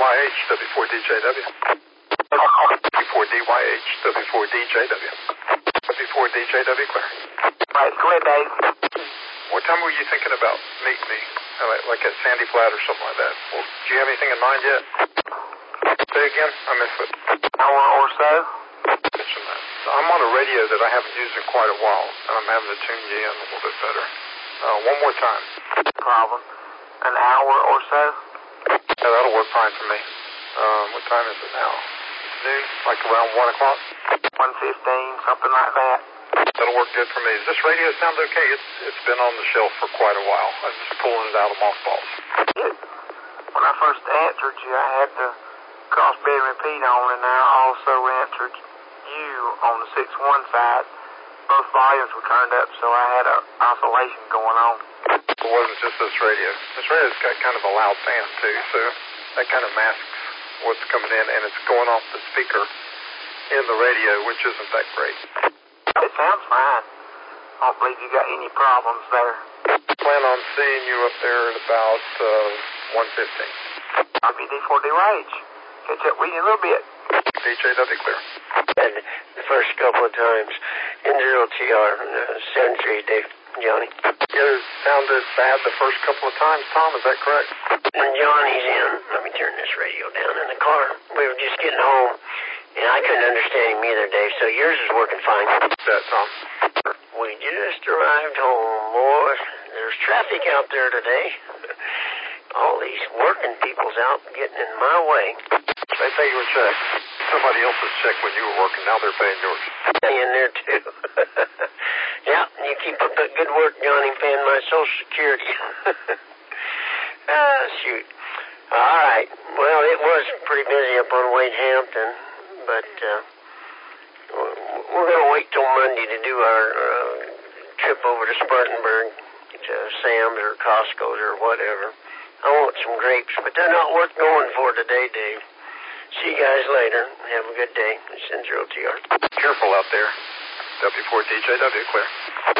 W4DYH, W4DJW. W4DYH, W4DJW. W4DJW, clear. Right, clear, Dave. What time were you thinking about meeting me? Like at Sandy Flat or something like that? Well, do you have anything in mind yet? Say again? I missed it. Hour or so? Mention that. I'm on a radio that I haven't used in quite a while, and I'm having to tune you in a little bit better. One more time. No problem. An hour or so? Yeah, that'll work fine for me. What time is it now? Noon? Like around 1 o'clock? 1:15, something like that. That'll work good for me. Does this radio sound okay? It's been on the shelf for quite a while. I'm just pulling it out of mothballs. Good. When I first answered you, I had the crossbed repeat on, and I also answered you on the 6-1 side. Both volumes were turned up, so I had an oscillation going on. It wasn't just this radio. This radio's got kind of a loud fan, too, so that kind of masks what's coming in, and it's going off the speaker in the radio, which isn't that great. It sounds fine. I don't believe you got any problems there. Plan on seeing you up there at about 1:15. WD4DYH. Catch up with you in a little bit. DJW, clear. And the first couple of times, N0TR, 73, Dave, Johnny. You sounded bad the first couple of times, Tom, is that correct? When Johnny's in, let me turn this radio down in the car. We were just getting home, and I couldn't understand him either, Dave, so yours is working fine. What's that, Tom? We just arrived home, boy. There's traffic out there today. All these working people's out getting in my way. They pay you a check. Somebody else's check when you were working, now they're paying yours. In there, too. Yeah, you keep up that good work, Johnny, paying my Social Security. Shoot. All right. Well, it was pretty busy up on Wade Hampton, but we're going to wait till Monday to do our trip over to Spartanburg, to Sam's or Costco's or whatever. I want some grapes, but they're not worth going for today, Dave. See you guys later. Have a good day. It's N0TR. Careful out there. W4DJW, clear.